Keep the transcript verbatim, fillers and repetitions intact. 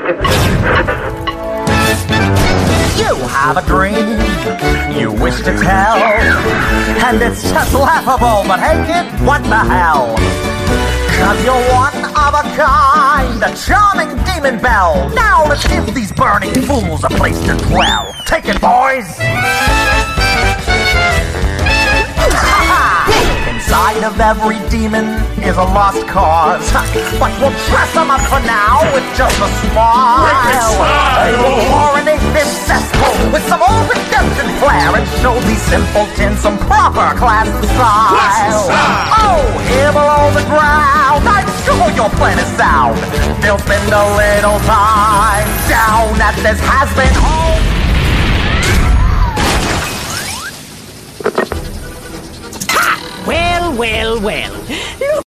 You have a dream you wish to tell, and it's just laughable, but hey kid, what the hell? Cause you're one of a kind, a charming demon belle. Now let's give these burning fools a place to dwell. Take it, boys! Inside of every demon is a lost cause, but we'll dress them up for now with just a smile. We'll coronate this cesspool with some old redemption flair and show these simpletons some proper class and style. Oh, here below the ground, I'm sure your plan is sound. They'll spend a little time down at this has-been home. Well, well, well.